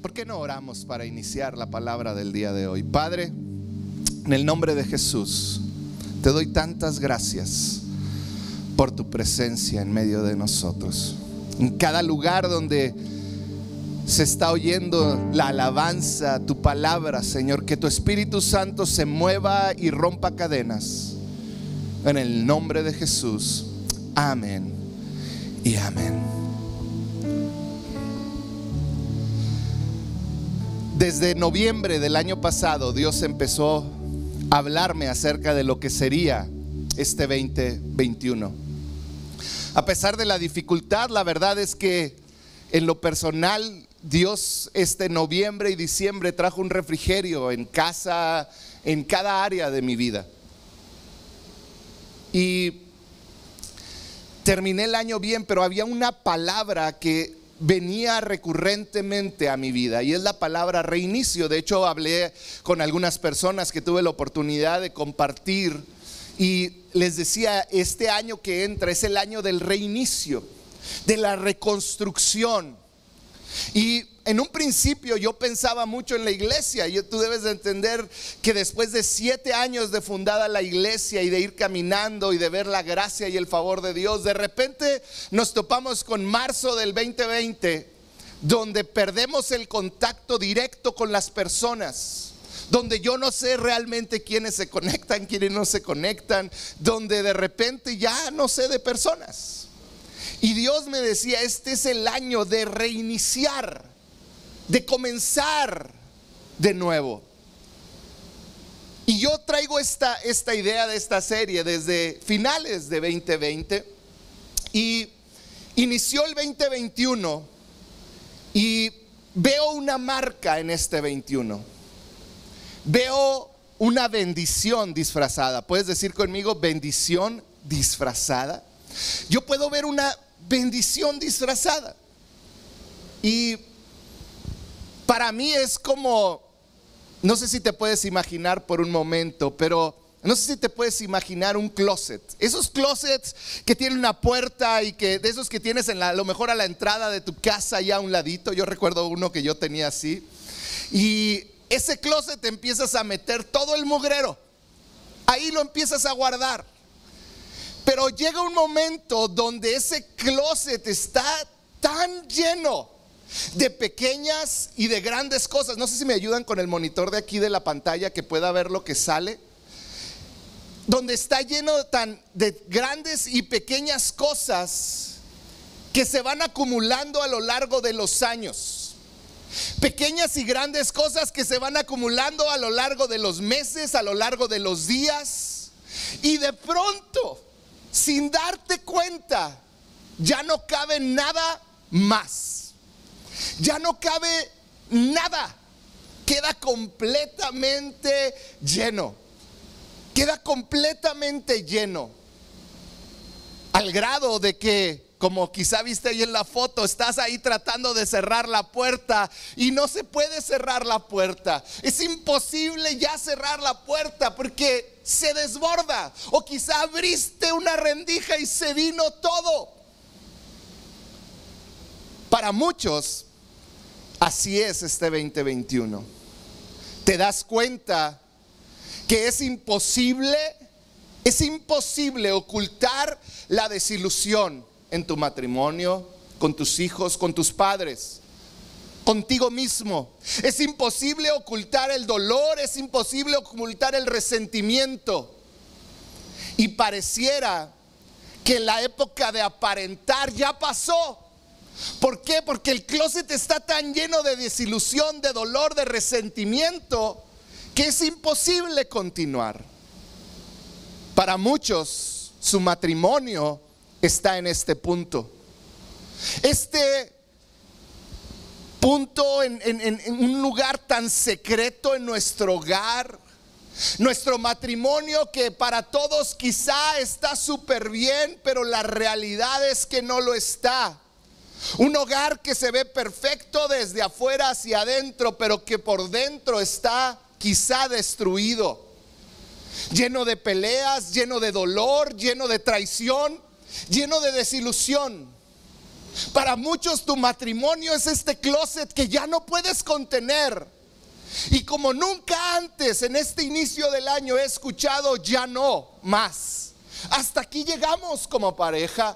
¿Por qué no oramos para iniciar la palabra del día de hoy? Padre, en el nombre de Jesús, te doy tantas gracias por tu presencia en medio de nosotros. En cada lugar donde se está oyendo la alabanza, tu palabra, Señor, que tu Espíritu Santo se mueva y rompa cadenas. En el nombre de Jesús, amén y amén. Desde noviembre del año pasado, Dios empezó a hablarme acerca de lo que sería este 2021. A pesar de la dificultad, la verdad es que en lo personal, Dios este noviembre y diciembre trajo un refrigerio en casa, en cada área de mi vida. Y terminé el año bien, pero había una palabra que venía recurrentemente a mi vida, y es la palabra reinicio. De hecho, hablé con algunas personas que tuve la oportunidad de compartir y les decía, este año que entra es el año del reinicio, de la reconstrucción. Y en un principio yo pensaba mucho en la iglesia. Tú debes de entender que después de 7 años de fundada la iglesia y de ir caminando y de ver la gracia y el favor de Dios, de repente nos topamos con marzo del 2020, donde perdemos el contacto directo con las personas, donde yo no sé realmente quiénes se conectan, quiénes no se conectan, donde de repente ya no sé de personas. Y Dios me decía, este es el año de reiniciar, de comenzar de nuevo. Y yo traigo esta idea de esta serie desde finales de 2020 y inició el 2021 y veo una marca en este 21. Veo una bendición disfrazada. ¿Puedes decir conmigo bendición disfrazada? Yo puedo ver una bendición disfrazada. Y para mí es como, no sé si te puedes imaginar por un momento, pero no sé si te puedes imaginar un closet. Esos closets que tienen una puerta y que de esos que tienes a lo mejor a la entrada de tu casa ya a un ladito. Yo recuerdo uno que yo tenía así. Y ese closet empiezas a meter todo el mugrero. Ahí lo empiezas a guardar. Pero llega un momento donde ese closet está tan lleno de pequeñas y de grandes cosas. No sé si me ayudan con el monitor de aquí de la pantalla, que pueda ver lo que sale. Donde está lleno de grandes y pequeñas cosas que se van acumulando a lo largo de los años. Pequeñas y grandes cosas que se van acumulando a lo largo de los meses, a lo largo de los días. Y de pronto, sin darte cuenta, ya no cabe nada más. Ya no cabe nada. Queda completamente lleno. Queda completamente lleno. Al grado de que, como quizá viste ahí en la foto, estás ahí tratando de cerrar la puerta y no se puede cerrar la puerta. Es imposible ya cerrar la puerta porque se desborda. O quizá abriste una rendija y se vino todo. Para muchos, así es este 2021. Te das cuenta que es imposible ocultar la desilusión en tu matrimonio, con tus hijos, con tus padres, contigo mismo. Es imposible ocultar el dolor, es imposible ocultar el resentimiento. Y pareciera que la época de aparentar ya pasó. ¿Por qué? Porque el closet está tan lleno de desilusión, de dolor, de resentimiento, que es imposible continuar. Para muchos, su matrimonio está en este punto. Este punto en un lugar tan secreto en nuestro hogar. Nuestro matrimonio, que para todos quizá está súper bien, pero la realidad es que no lo está. Un hogar que se ve perfecto desde afuera hacia adentro, pero que por dentro está quizá destruido, lleno de peleas, lleno de dolor, lleno de traición, lleno de desilusión. Para muchos tu matrimonio es este closet que ya no puedes contener. Y como nunca antes en este inicio del año he escuchado ya no más. Hasta aquí llegamos como pareja.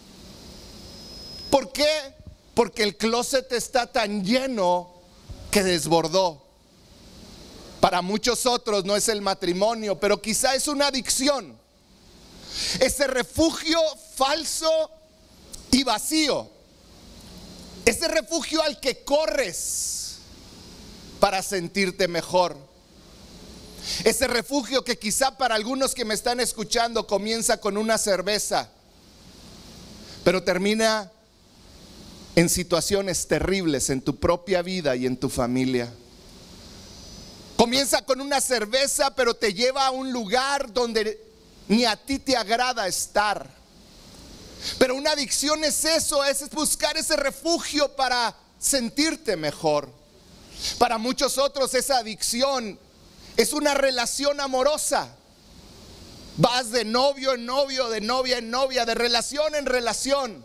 ¿Por qué? Porque el closet está tan lleno que desbordó. Para muchos otros no es el matrimonio, pero quizá es una adicción. Ese refugio falso y vacío. Ese refugio al que corres para sentirte mejor. Ese refugio que quizá para algunos que me están escuchando comienza con una cerveza, pero termina en situaciones terribles en tu propia vida y en tu familia. Comienza con una cerveza, pero te lleva a un lugar donde ni a ti te agrada estar. Pero una adicción es eso, es buscar ese refugio para sentirte mejor. Para muchos otros esa adicción es una relación amorosa. Vas de novio en novio, de novia en novia, de relación en relación,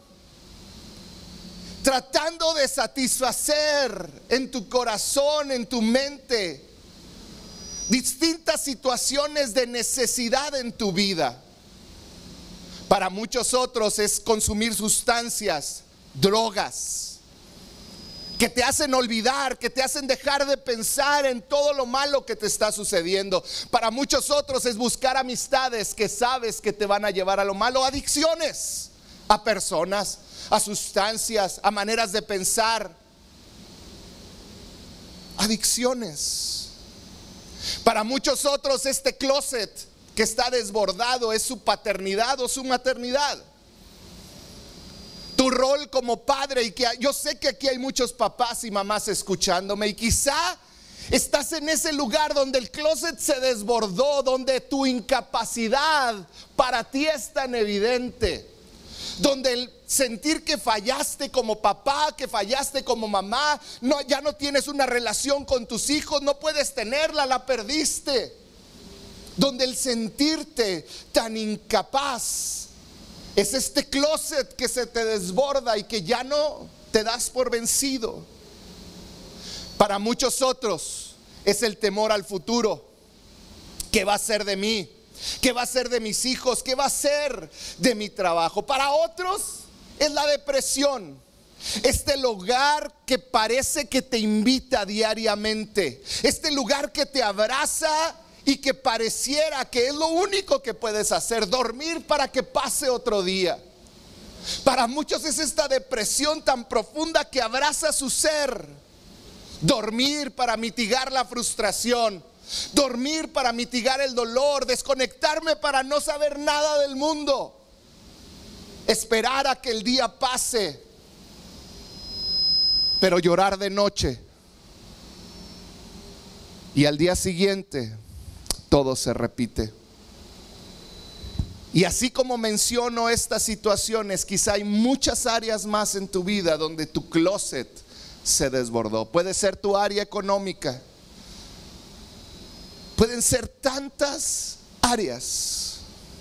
tratando de satisfacer en tu corazón, en tu mente, distintas situaciones de necesidad en tu vida. Para muchos otros es consumir sustancias, drogas, que te hacen olvidar, que te hacen dejar de pensar en todo lo malo que te está sucediendo. Para muchos otros es buscar amistades que sabes que te van a llevar a lo malo, adicciones a personas, a sustancias, a maneras de pensar, adicciones. Para muchos otros este closet que está desbordado es su paternidad o su maternidad. Tu rol como padre, y que yo sé que aquí hay muchos papás y mamás escuchándome, y quizá estás en ese lugar donde el closet se desbordó, donde tu incapacidad para ti es tan evidente, donde el sentir que fallaste como papá, que fallaste como mamá, ya no tienes una relación con tus hijos, no puedes tenerla, la perdiste. Donde el sentirte tan incapaz es este closet que se te desborda y que ya no te das por vencido. Para muchos otros es el temor al futuro. ¿Qué va a ser de mí? ¿Qué va a ser de mis hijos? ¿Qué va a ser de mi trabajo? Para otros es la depresión. Este lugar que parece que te invita diariamente. Este lugar que te abraza y que pareciera que es lo único que puedes hacer, dormir para que pase otro día. Para muchos es esta depresión tan profunda que abraza su ser. Dormir para mitigar la frustración, dormir para mitigar el dolor, desconectarme para no saber nada del mundo, esperar a que el día pase, pero llorar de noche y al día siguiente todo se repite. Y así como menciono estas situaciones, quizá hay muchas áreas más en tu vida donde tu closet se desbordó. Puede ser tu área económica, pueden ser tantas áreas.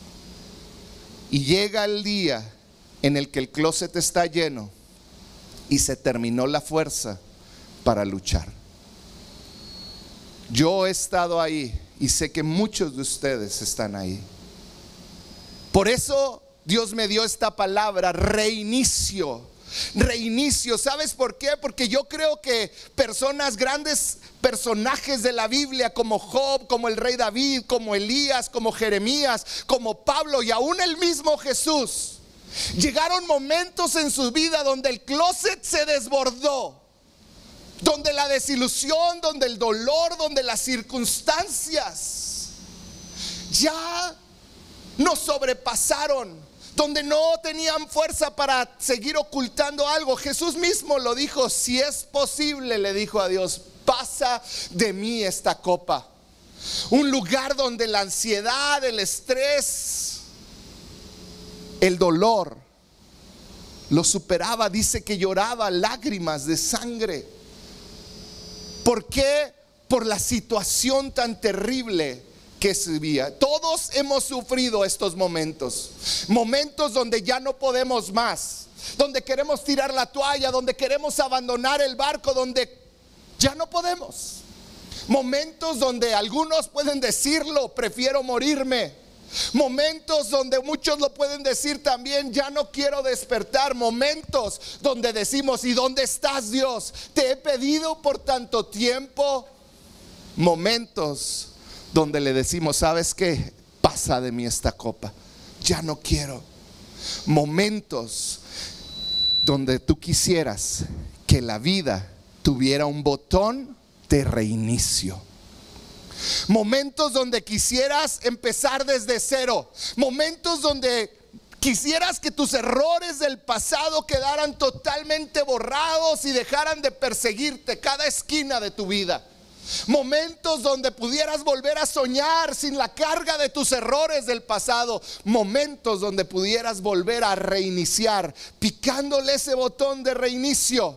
Y llega el día en el que el closet está lleno y se terminó la fuerza para luchar. Yo he estado ahí y sé que muchos de ustedes están ahí. Por eso Dios me dio esta palabra, reinicio. Reinicio, ¿sabes por qué? Porque yo creo que grandes personajes de la Biblia como Job, como el rey David, como Elías, como Jeremías, como Pablo y aún el mismo Jesús, llegaron momentos en su vida donde el closet se desbordó, donde la desilusión, donde el dolor, donde las circunstancias ya nos sobrepasaron, donde no tenían fuerza para seguir ocultando algo. Jesús mismo lo dijo: si es posible, le dijo a Dios, pasa de mí esta copa. Un lugar donde la ansiedad, el estrés, el dolor lo superaba. Dice que lloraba lágrimas de sangre. ¿Por qué? Por la situación tan terrible que se vivía. Todos hemos sufrido estos momentos, momentos donde ya no podemos más, donde queremos tirar la toalla, donde queremos abandonar el barco, donde ya no podemos. Momentos donde algunos pueden decirlo, prefiero morirme. Momentos donde muchos lo pueden decir también, ya no quiero despertar. Momentos donde decimos, ¿y dónde estás, Dios? Te he pedido por tanto tiempo. Momentos donde le decimos, ¿sabes qué? Pasa de mí esta copa, ya no quiero. Momentos donde tú quisieras que la vida tuviera un botón de reinicio. Momentos donde quisieras empezar desde cero. Momentos donde quisieras que tus errores del pasado quedaran totalmente borrados y dejaran de perseguirte cada esquina de tu vida. Momentos donde pudieras volver a soñar sin la carga de tus errores del pasado. Momentos donde pudieras volver a reiniciar, picándole ese botón de reinicio.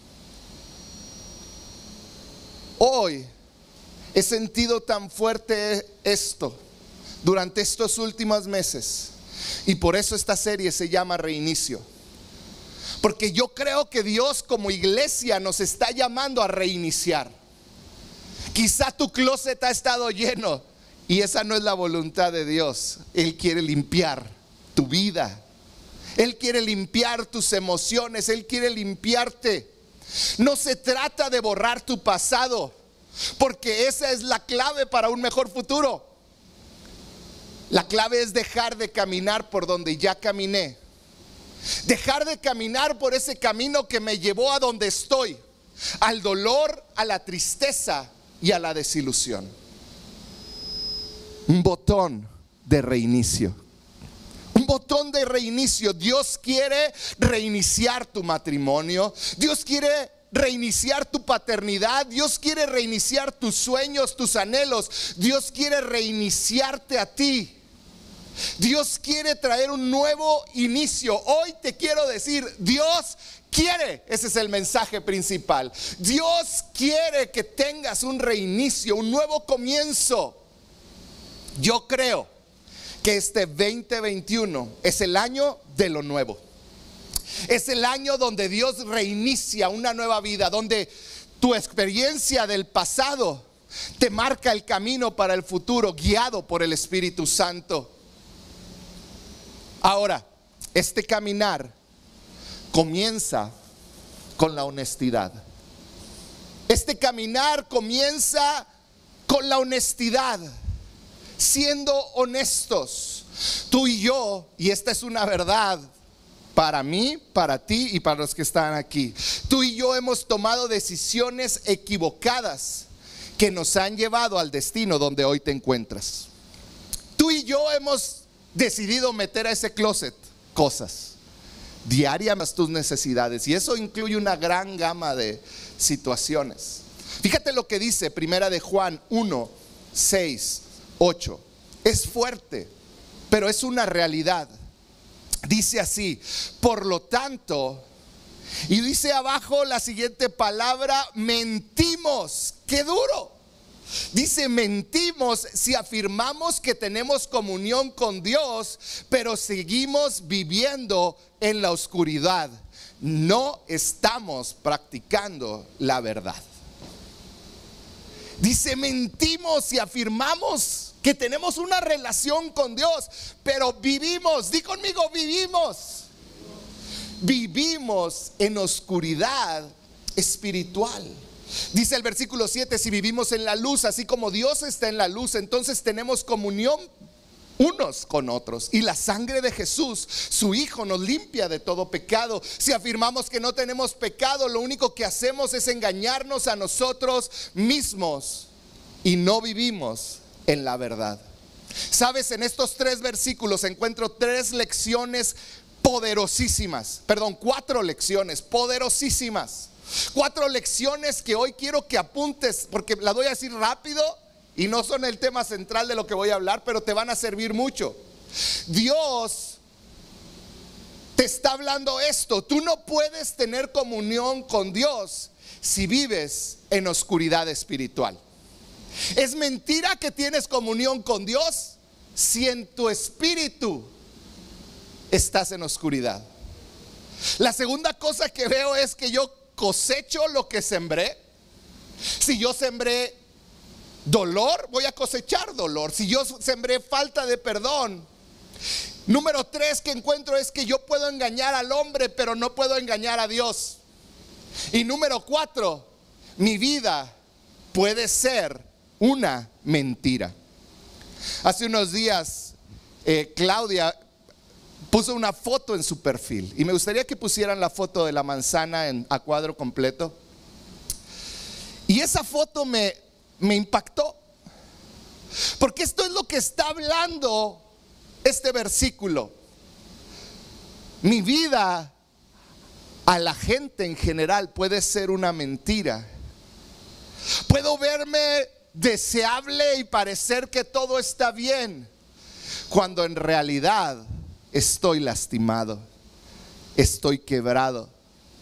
Hoy he sentido tan fuerte esto durante estos últimos meses, y por eso esta serie se llama Reinicio. Porque yo creo que Dios como iglesia nos está llamando a reiniciar. Quizá tu closet ha estado lleno y esa no es la voluntad de Dios. Él quiere limpiar tu vida. Él quiere limpiar tus emociones. Él quiere limpiarte. No se trata de borrar tu pasado, porque esa es la clave para un mejor futuro. La clave es dejar de caminar por donde ya caminé. Dejar de caminar por ese camino que me llevó a donde estoy, al dolor, a la tristeza y a la desilusión. Un botón de reinicio. Un botón de reinicio. Dios quiere reiniciar tu matrimonio. Dios quiere reiniciar tu paternidad. Dios quiere reiniciar tus sueños, tus anhelos. Dios quiere reiniciarte a ti. Dios quiere traer un nuevo inicio. Hoy te quiero decir, Dios quiere, ese es el mensaje principal. Dios quiere que tengas un reinicio, un nuevo comienzo. Yo creo que este 2021 es el año de lo nuevo. Es el año donde Dios reinicia una nueva vida, donde tu experiencia del pasado te marca el camino para el futuro, guiado por el Espíritu Santo. Ahora, este caminar comienza con la honestidad. Este caminar comienza con la honestidad, siendo honestos. Tú y yo, y esta es una verdad para mí, para ti y para los que están aquí. Tú y yo hemos tomado decisiones equivocadas que nos han llevado al destino donde hoy te encuentras. Tú y yo hemos decidido meter a ese closet cosas diarias, tus necesidades, y eso incluye una gran gama de situaciones. Fíjate lo que dice Primera de Juan 1, 6, 8. Es fuerte, pero es una realidad. Dice así: por lo tanto, y dice abajo la siguiente palabra, mentimos. ¡Qué duro! Dice, mentimos si afirmamos que tenemos comunión con Dios, pero seguimos viviendo en la oscuridad. No estamos practicando la verdad. Dice, mentimos si afirmamos que tenemos una relación con Dios, pero vivimos, di conmigo, vivimos en oscuridad espiritual. Dice el versículo 7, si vivimos en la luz, así como Dios está en la luz, entonces tenemos comunión unos con otros, y la sangre de Jesús, su Hijo, nos limpia de todo pecado. Si afirmamos que no tenemos pecado, lo único que hacemos es engañarnos a nosotros mismos y no vivimos en la verdad. Sabes, en estos 3 versículos encuentro 3 lecciones poderosísimas, 4 lecciones poderosísimas. 4 lecciones que hoy quiero que apuntes, porque las voy a decir rápido y no son el tema central de lo que voy a hablar, pero te van a servir mucho. Dios te está hablando esto: tú no puedes tener comunión con Dios si vives en oscuridad espiritual. Es mentira que tienes comunión con Dios si en tu espíritu estás en oscuridad. La segunda cosa que veo es que yo cosecho lo que sembré. Si yo sembré dolor, voy a cosechar dolor. Si yo sembré falta de perdón. Número 3 que encuentro es que yo puedo engañar al hombre, pero no puedo engañar a Dios. Y número 4, mi vida puede ser una mentira. Hace unos días Claudia puso una foto en su perfil y me gustaría que pusieran la foto de la manzana a cuadro completo. Y esa foto me impactó, porque esto es lo que está hablando este versículo. Mi vida a la gente en general puede ser una mentira. Puedo verme deseable y parecer que todo está bien, cuando en realidad estoy lastimado, estoy quebrado.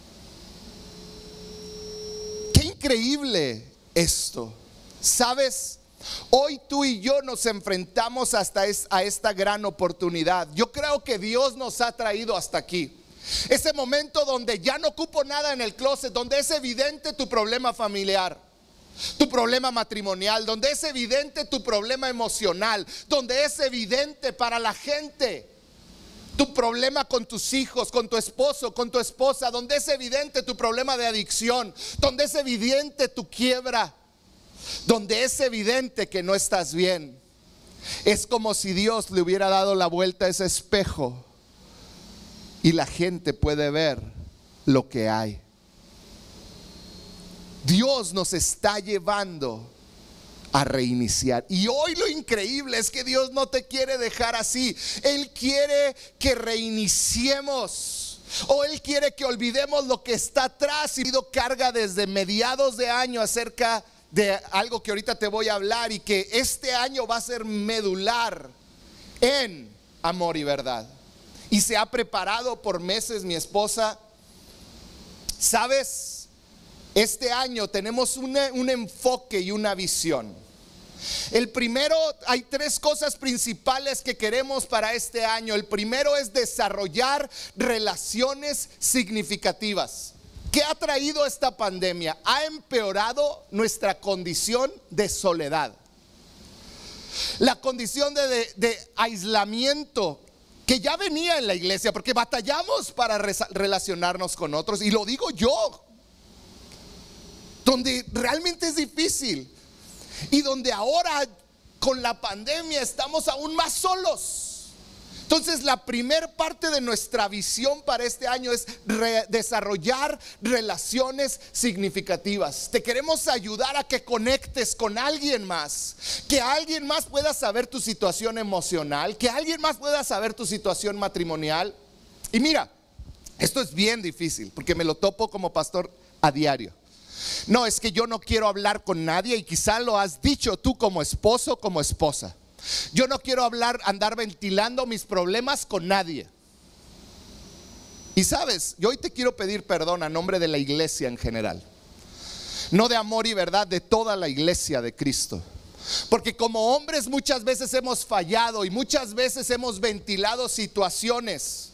Qué increíble esto. ¿Sabes? Hoy tú y yo nos enfrentamos a esta gran oportunidad. Yo creo que Dios nos ha traído hasta aquí. Ese momento donde ya no ocupo nada en el closet, donde es evidente tu problema familiar, tu problema matrimonial, donde es evidente tu problema emocional, donde es evidente para la gente tu problema con tus hijos, con tu esposo, con tu esposa, donde es evidente tu problema de adicción, donde es evidente tu quiebra, donde es evidente que no estás bien. Es como si Dios le hubiera dado la vuelta a ese espejo y la gente puede ver lo que hay. Dios nos está llevando a reiniciar. Y hoy lo increíble es que Dios no te quiere dejar así. Él quiere que reiniciemos, o Él quiere que olvidemos lo que está atrás. Y pido carga desde mediados de año acerca de algo que ahorita te voy a hablar, y que este año va a ser medular en amor y verdad. Y se ha preparado por meses mi esposa. ¿Sabes? Este año tenemos un enfoque y una visión. El primero, hay 3 cosas principales que queremos para este año. El primero es desarrollar relaciones significativas. ¿Qué ha traído esta pandemia? Ha empeorado nuestra condición de soledad, la condición de aislamiento que ya venía en la iglesia, porque batallamos para relacionarnos con otros. Y lo digo yo, donde realmente es difícil, y donde ahora con la pandemia estamos aún más solos. Entonces la primer parte de nuestra visión para este año es desarrollar relaciones significativas. Te queremos ayudar a que conectes con alguien más, que alguien más pueda saber tu situación emocional, que alguien más pueda saber tu situación matrimonial. Y mira, esto es bien difícil porque me lo topo como pastor a diario. No, es que yo no quiero hablar con nadie, y quizá lo has dicho tú como esposo, como esposa. Yo no quiero andar ventilando mis problemas con nadie. Y sabes, yo hoy te quiero pedir perdón a nombre de la iglesia en general, no de amor y verdad, de toda la iglesia de Cristo. Porque como hombres muchas veces hemos fallado y muchas veces hemos ventilado situaciones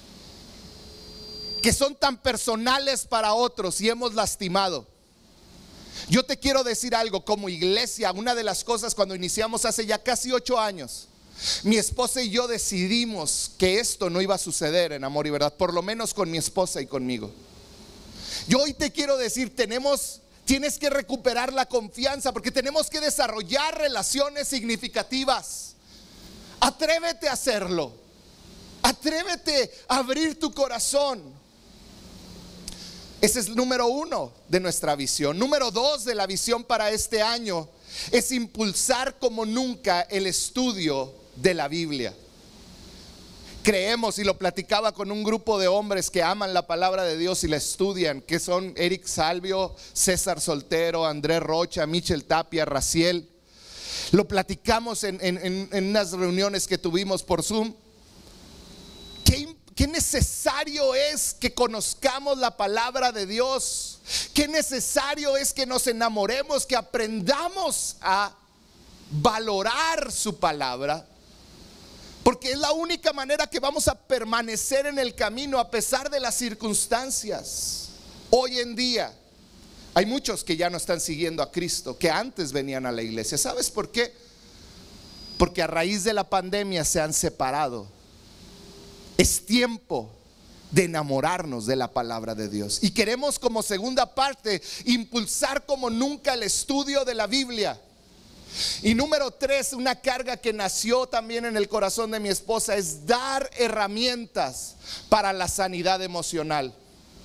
que son tan personales para otros y hemos lastimado. Yo te quiero decir algo, como iglesia, una de las cosas cuando iniciamos hace ya casi 8 años, mi esposa y yo decidimos que esto no iba a suceder en amor y verdad, por lo menos con mi esposa y conmigo. Yo hoy te quiero decir, tienes que recuperar la confianza, porque tenemos que desarrollar relaciones significativas. Atrévete a hacerlo, atrévete a abrir tu corazón. Ese es el número 1 de nuestra visión. Número 2 de la visión para este año es impulsar como nunca el estudio de la Biblia. Creemos, y lo platicaba con un grupo de hombres que aman la palabra de Dios y la estudian, que son Eric Salvio, César Soltero, Andrés Rocha, Michel Tapia, Raciel. Lo platicamos en unas reuniones que tuvimos por Zoom. Qué necesario es que conozcamos la palabra de Dios. Qué necesario es que nos enamoremos, que aprendamos a valorar su palabra. Porque es la única manera que vamos a permanecer en el camino a pesar de las circunstancias. Hoy en día hay muchos que ya no están siguiendo a Cristo, que antes venían a la iglesia. ¿Sabes por qué? Porque a raíz de la pandemia se han separado. Es tiempo de enamorarnos de la palabra de Dios. Y queremos, como segunda parte, impulsar como nunca el estudio de la Biblia. Y número 3, una carga que nació también en el corazón de mi esposa, es dar herramientas para la sanidad emocional.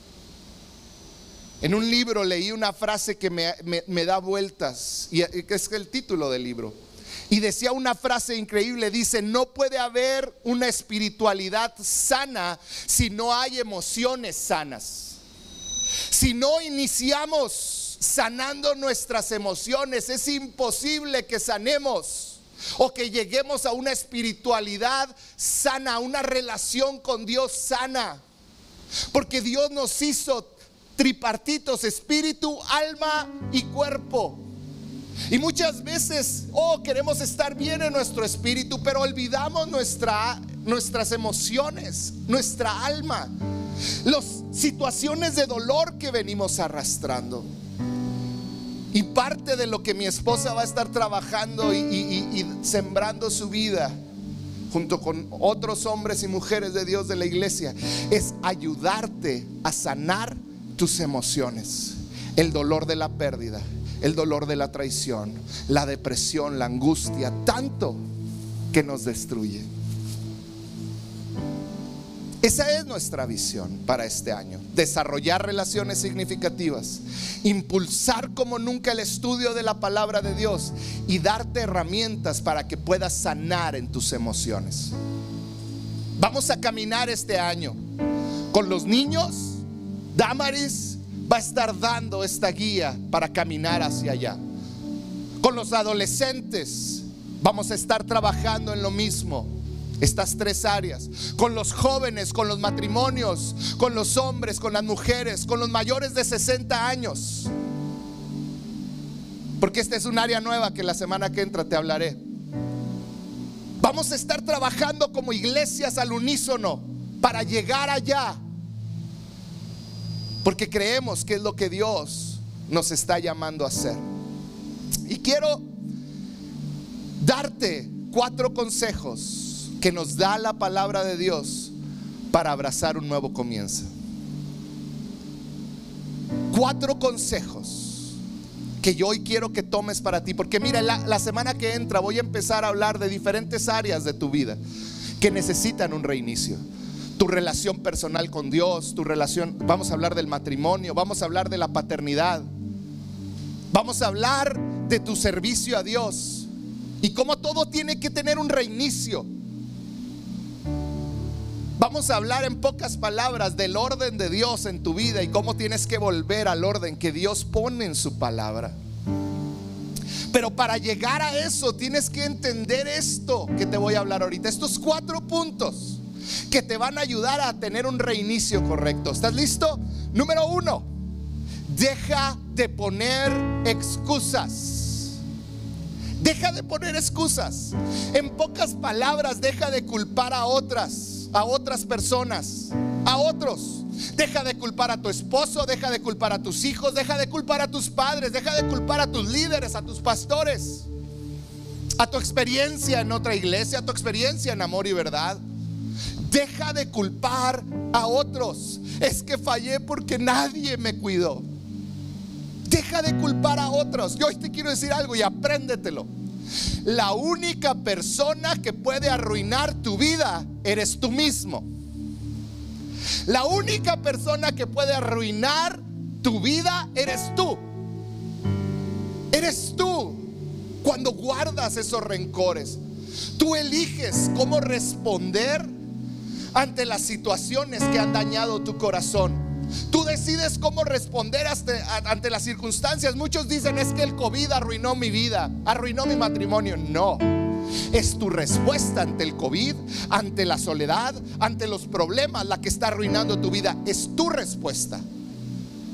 En un libro leí una frase que me da vueltas, y es el título del libro. Y decía una frase increíble, dice: no puede haber una espiritualidad sana si no hay emociones sanas. Si no iniciamos sanando nuestras emociones, es imposible que sanemos o que lleguemos a una espiritualidad sana, a una relación con Dios sana. Porque Dios nos hizo tripartitos: espíritu, alma y cuerpo. Y muchas veces queremos estar bien en nuestro espíritu, pero olvidamos nuestras emociones, nuestra alma, las situaciones de dolor que venimos arrastrando. Y parte de lo que mi esposa va a estar trabajando y sembrando su vida junto con otros hombres y mujeres de Dios de la iglesia es ayudarte a sanar tus emociones. El dolor de la pérdida, el dolor de la traición, la depresión, la angustia, tanto que nos destruye. Esa es nuestra visión para este año: desarrollar relaciones significativas, impulsar como nunca el estudio de la palabra de Dios y darte herramientas para que puedas sanar en tus emociones. Vamos a caminar este año con los niños. Damaris va a estar dando esta guía para caminar hacia allá. Con los adolescentes vamos a estar trabajando en lo mismo, estas 3 áreas. Con los jóvenes, con los matrimonios, con los hombres, con las mujeres, con los mayores de 60 años. Porque esta es un área nueva que la semana que entra te hablaré. Vamos a estar trabajando como iglesias al unísono para llegar allá, porque creemos que es lo que Dios nos está llamando a hacer. Y quiero darte 4 consejos que nos da la palabra de Dios para abrazar un nuevo comienzo. 4 consejos que yo hoy quiero que tomes para ti. Porque mira, la semana que entra voy a empezar a hablar de diferentes áreas de tu vida que necesitan un reinicio. Tu relación personal con Dios, tu relación, vamos a hablar del matrimonio, vamos a hablar de la paternidad, vamos a hablar de tu servicio a Dios y cómo todo tiene que tener un reinicio. Vamos a hablar en pocas palabras del orden de Dios en tu vida y cómo tienes que volver al orden que Dios pone en su palabra. Pero para llegar a eso tienes que entender esto que te voy a hablar ahorita, estos 4 puntos que te van a ayudar a tener un reinicio correcto. ¿Estás listo? Número 1, deja de poner excusas. Deja de poner excusas. En pocas palabras, deja de culpar a otras personas, a otros. Deja de culpar a tu esposo, deja de culpar a tus hijos, deja de culpar a tus padres, deja de culpar a tus líderes, a tus pastores, a tu experiencia en otra iglesia, a tu experiencia en Amor y Verdad. Deja de culpar a otros. Es que fallé porque nadie me cuidó. Deja de culpar a otros. Yo hoy te quiero decir algo y apréndetelo. La única persona que puede arruinar tu vida eres tú mismo. La única persona que puede arruinar tu vida eres tú. Eres tú. Cuando guardas esos rencores, tú eliges cómo responder ante las situaciones que han dañado tu corazón. Tú decides cómo responder ante las circunstancias. Muchos dicen: es que el COVID arruinó mi vida, arruinó mi matrimonio. No, es tu respuesta ante el COVID, ante la soledad, ante los problemas, la que está arruinando tu vida. Es tu respuesta.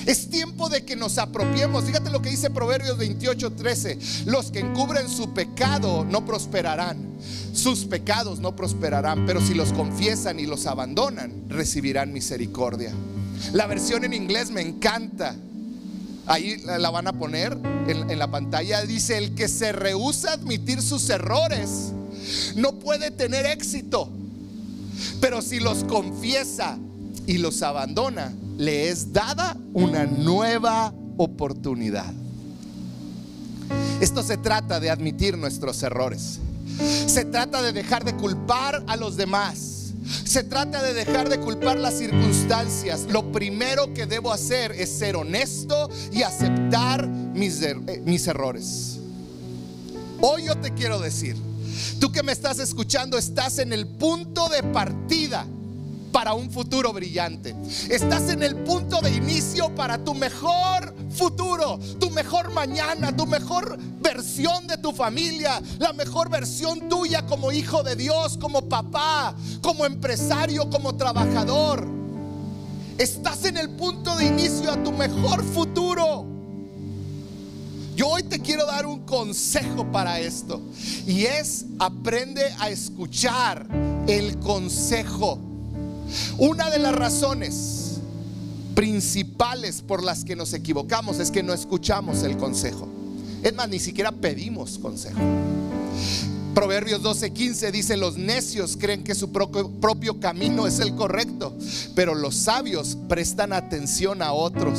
Es tiempo de que nos apropiemos. Fíjate lo que dice Proverbios 28:13. Los que encubren su pecado no prosperarán. Sus pecados no prosperarán, pero si los confiesan y los abandonan, recibirán misericordia. La versión en inglés me encanta. Ahí la van a poner en la pantalla. Dice: el que se rehúsa a admitir sus errores no puede tener éxito, pero si los confiesa y los abandona, le es dada una nueva oportunidad. Esto se trata de admitir nuestros errores. Se trata de dejar de culpar a los demás. Se trata de dejar de culpar las circunstancias. Lo primero que debo hacer es ser honesto y aceptar mis errores. Hoy yo te quiero decir, tú que me estás escuchando, estás en el punto de partida para un futuro brillante. Estás en el punto de inicio para tu mejor futuro, tu mejor mañana, tu mejor versión de tu familia, la mejor versión tuya como hijo de Dios, como papá, como empresario, como trabajador. Estás en el punto de inicio a tu mejor futuro. Yo hoy te quiero dar un consejo para esto, y es: aprende a escuchar el consejo. Una de las razones principales por las que nos equivocamos es que no escuchamos el consejo. Es más, ni siquiera pedimos consejo. Proverbios 12:15 dice: los necios creen que su propio camino es el correcto, pero los sabios prestan atención a otros.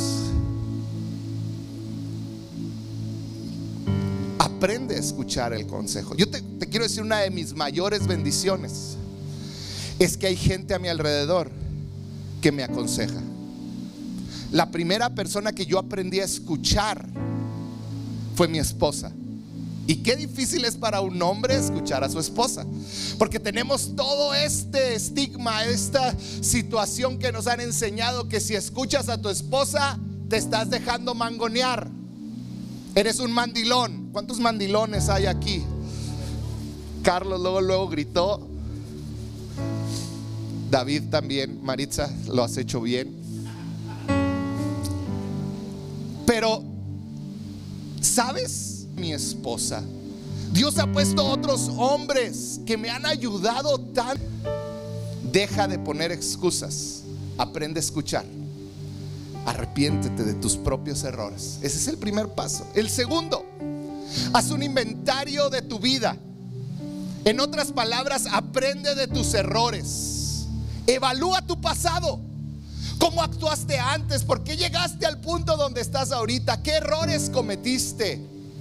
Aprende a escuchar el consejo. Yo te quiero decir, una de mis mayores bendiciones es que hay gente a mi alrededor que me aconseja. La primera persona que yo aprendí a escuchar fue mi esposa. Y qué difícil es para un hombre escuchar a su esposa, porque tenemos todo este estigma, esta situación que nos han enseñado, que si escuchas a tu esposa te estás dejando mangonear, eres un mandilón. ¿Cuántos mandilones hay aquí? Carlos luego gritó. David también. Maritza, lo has hecho bien. Pero, ¿sabes? Mi esposa, Dios ha puesto otros hombres que me han ayudado tan. Deja de poner excusas. Aprende a escuchar. Arrepiéntete de tus propios errores. Ese es el primer paso. El segundo: haz un inventario de tu vida. En otras palabras, aprende de tus errores. Evalúa tu pasado. ¿Cómo actuaste antes? ¿Por qué llegaste al punto donde estás ahorita? ¿Qué errores cometiste?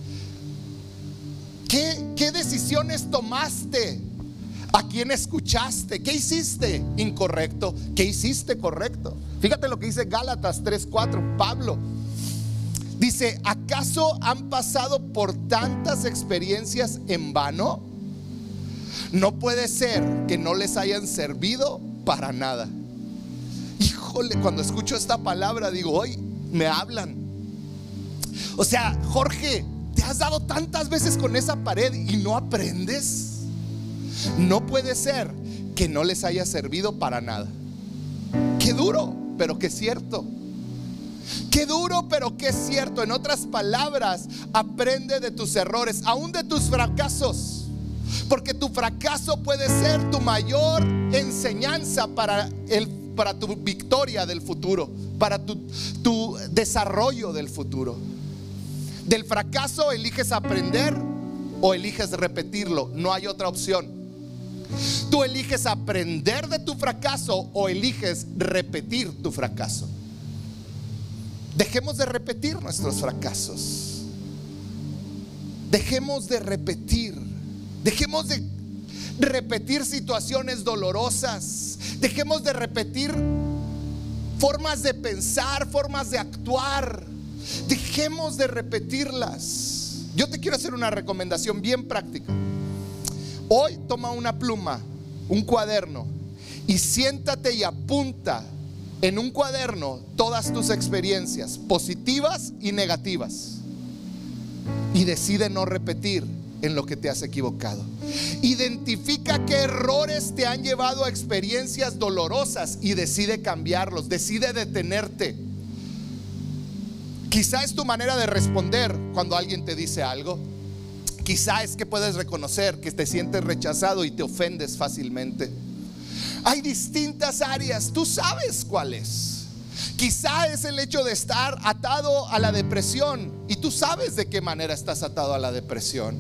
¿Qué decisiones tomaste? ¿A quién escuchaste? ¿Qué hiciste incorrecto? ¿Qué hiciste correcto? Fíjate lo que dice Gálatas 3:4. Pablo dice: ¿acaso han pasado por tantas experiencias en vano? No puede ser que no les hayan servido para nada. Híjole, cuando escucho esta palabra digo: hoy me hablan. O sea, Jorge, ¿te has dado tantas veces con esa pared y no aprendes? No puede ser que no les haya servido para nada. Qué duro, pero qué cierto. Qué duro, pero qué cierto. En otras palabras, aprende de tus errores, aún de tus fracasos. Porque tu fracaso puede ser tu mayor enseñanza para tu victoria del futuro, para tu desarrollo del futuro. Del fracaso eliges aprender o eliges repetirlo. No hay otra opción. Tú eliges aprender de tu fracaso o eliges repetir tu fracaso. Dejemos de repetir nuestros fracasos. Dejemos de repetir. Dejemos de repetir situaciones dolorosas. Dejemos de repetir formas de pensar, formas de actuar. Dejemos de repetirlas. Yo te quiero hacer una recomendación bien práctica. Hoy toma una pluma, un cuaderno, y siéntate y apunta en un cuaderno todas tus experiencias, positivas y negativas. Y decide no repetir en lo que te has equivocado. Identifica qué errores te han llevado a experiencias dolorosas y decide cambiarlos. Decide detenerte. Quizá es tu manera de responder cuando alguien te dice algo. Quizá es que puedes reconocer que te sientes rechazado y te ofendes fácilmente. Hay distintas áreas, tú sabes cuál es. Quizá es el hecho de estar atado a la depresión y tú sabes de qué manera estás atado a la depresión.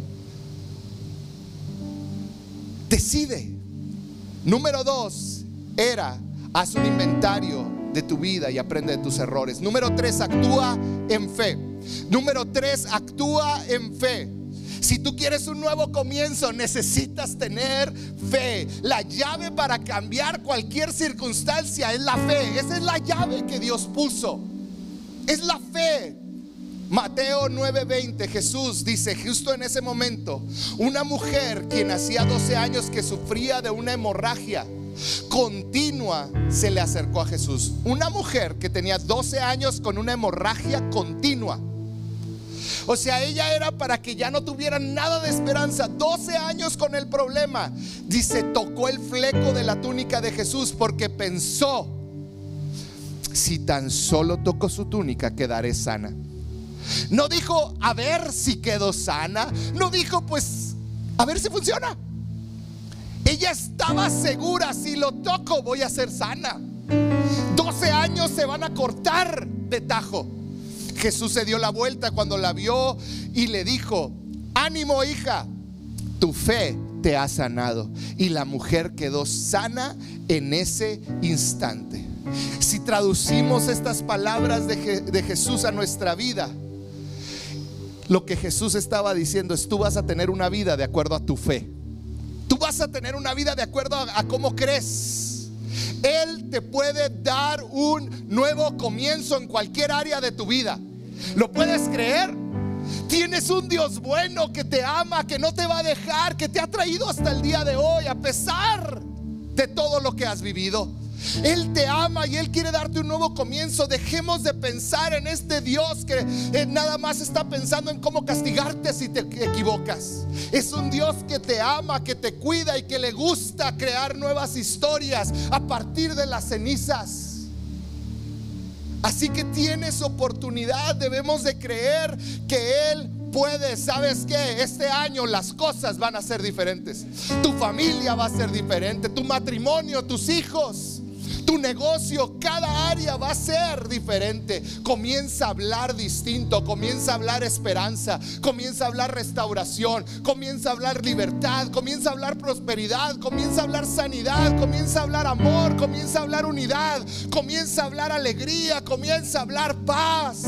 Decide. Número 2 era: haz un inventario de tu vida y aprende de tus errores. Número 3, actúa en fe. Número 3, actúa en fe. Si tú quieres un nuevo comienzo, necesitas tener fe. La llave para cambiar cualquier circunstancia es la fe. Esa es la llave que Dios puso. Es la fe. Mateo 9:20, Jesús dice, justo en ese momento, una mujer quien hacía 12 años que sufría de una hemorragia continua se le acercó a Jesús. Una mujer que tenía 12 años con una hemorragia continua. O sea, ella era para que ya no tuviera nada de esperanza. 12 años con el problema. Dice, tocó el fleco de la túnica de Jesús porque pensó, si tan solo toco su túnica quedaré sana. No dijo, a ver si quedo sana. No dijo, pues, a ver si funciona. Ella estaba segura, si lo toco voy a ser sana. 12 años se van a cortar de tajo. Jesús se dio la vuelta cuando la vio y le dijo, ánimo hija, tu fe te ha sanado. Y la mujer quedó sana en ese instante. Si traducimos estas palabras de Jesús a nuestra vida, lo que Jesús estaba diciendo es: tú vas a tener una vida de acuerdo a tu fe. Tú vas a tener una vida de acuerdo a cómo crees. Él te puede dar un nuevo comienzo en cualquier área de tu vida. ¿Lo puedes creer? Tienes un Dios bueno que te ama, que no te va a dejar, que te ha traído hasta el día de hoy a pesar de todo lo que has vivido. Él te ama y Él quiere darte un nuevo comienzo. Dejemos de pensar en este Dios que nada más está pensando en cómo castigarte si te equivocas. Es un Dios que te ama, que te cuida y que le gusta crear nuevas historias a partir de las cenizas. Así que tienes oportunidad. Debemos de creer que Él puede. ¿Sabes qué? Este año las cosas van a ser diferentes. Tu familia va a ser diferente. Tu matrimonio, tus hijos, tu negocio, cada área va a ser diferente. Comienza a hablar distinto. Comienza a hablar esperanza. Comienza a hablar restauración. Comienza a hablar libertad. Comienza a hablar prosperidad. Comienza a hablar sanidad. Comienza a hablar amor. Comienza a hablar unidad. Comienza a hablar alegría. Comienza a hablar paz.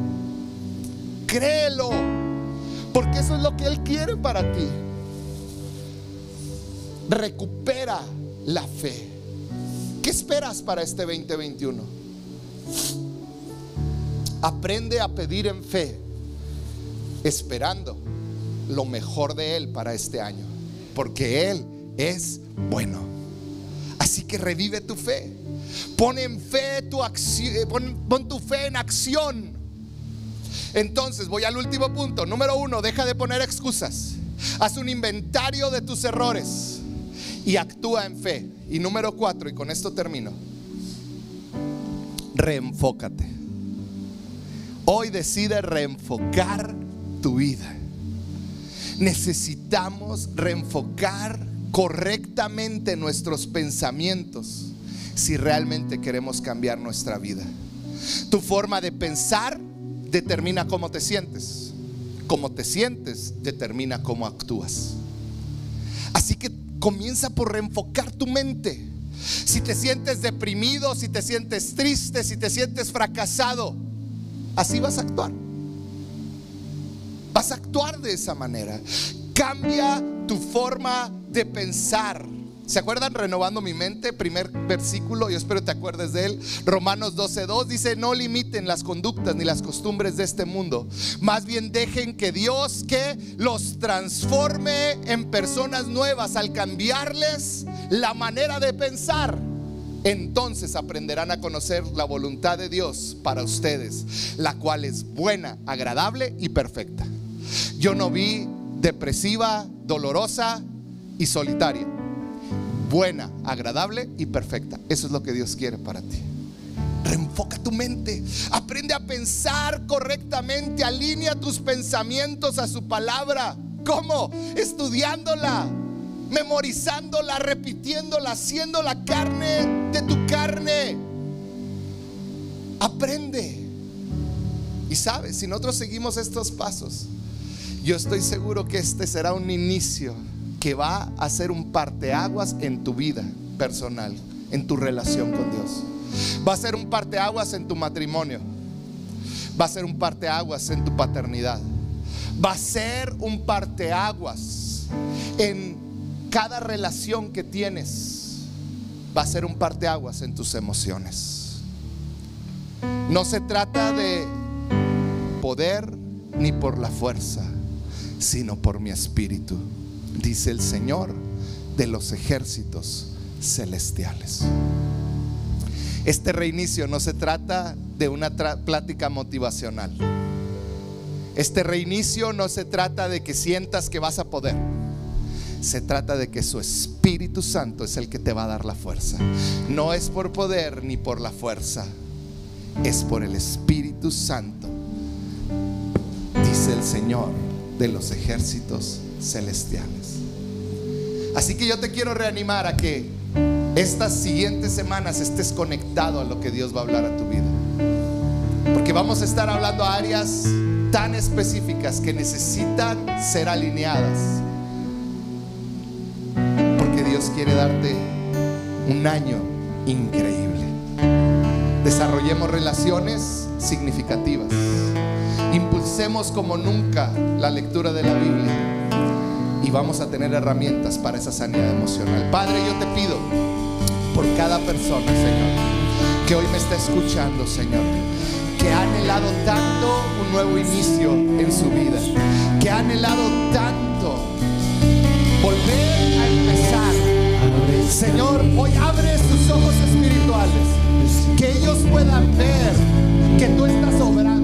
Créelo, porque eso es lo que Él quiere para ti. Recupera la fe. ¿Qué esperas para este 2021? Aprende a pedir en fe, esperando lo mejor de Él para este año, porque Él es bueno. Así que revive tu fe. Pon en fe tu acción, pon tu fe en acción. Entonces voy al último punto. Número 1, deja de poner excusas. Haz un inventario de tus errores y actúa en fe. Y número 4, y con esto termino, reenfócate. Hoy decide reenfocar tu vida. Necesitamos reenfocar correctamente nuestros pensamientos si realmente queremos cambiar nuestra vida. Tu forma de pensar determina cómo te sientes. Cómo te sientes determina cómo actúas. Así que comienza por reenfocar tu mente. Si te sientes deprimido, si te sientes triste, si te sientes fracasado, así vas a actuar. Vas a actuar de esa manera. Cambia tu forma de pensar. ¿Se acuerdan? Renovando mi mente, primer versículo, yo espero te acuerdes de él. Romanos 12:2 dice: no limiten las conductas ni las costumbres de este mundo, más bien dejen que Dios que los transforme en personas nuevas. Al cambiarles la manera de pensar, entonces aprenderán a conocer la voluntad de Dios para ustedes, la cual es buena, agradable y perfecta. Yo no vi depresiva, dolorosa y solitaria. Buena, agradable y perfecta. Eso es lo que Dios quiere para ti. Reenfoca tu mente, aprende a pensar correctamente, alinea tus pensamientos a su palabra. ¿Cómo? Estudiándola, memorizándola, repitiéndola, haciendo la carne de tu carne. Aprende. Y sabes, si nosotros seguimos estos pasos, yo estoy seguro que este será un inicio que va a ser un parteaguas en tu vida personal, en tu relación con Dios. Va a ser un parteaguas en tu matrimonio. Va a ser un parteaguas en tu paternidad. Va a ser un parteaguas en cada relación que tienes. Va a ser un parteaguas en tus emociones. No se trata de poder ni por la fuerza, sino por mi espíritu, dice el Señor de los ejércitos celestiales. Este reinicio no se trata de una plática motivacional. Este reinicio no se trata de que sientas que vas a poder. Se trata de que su Espíritu Santo es el que te va a dar la fuerza. No es por poder ni por la fuerza, es por el Espíritu Santo, dice el Señor de los ejércitos celestiales. Así que yo te quiero reanimar a que estas siguientes semanas estés conectado a lo que Dios va a hablar a tu vida, porque vamos a estar hablando a áreas tan específicas que necesitan ser alineadas, porque Dios quiere darte un año increíble. Desarrollemos relaciones significativas, impulsemos como nunca la lectura de la Biblia y vamos a tener herramientas para esa sanidad emocional. Padre, yo te pido por cada persona, Señor, que hoy me está escuchando, Señor, que ha anhelado tanto un nuevo inicio en su vida, que ha anhelado tanto volver a empezar. Señor, hoy abre sus ojos espirituales, que ellos puedan ver que tú estás obrando.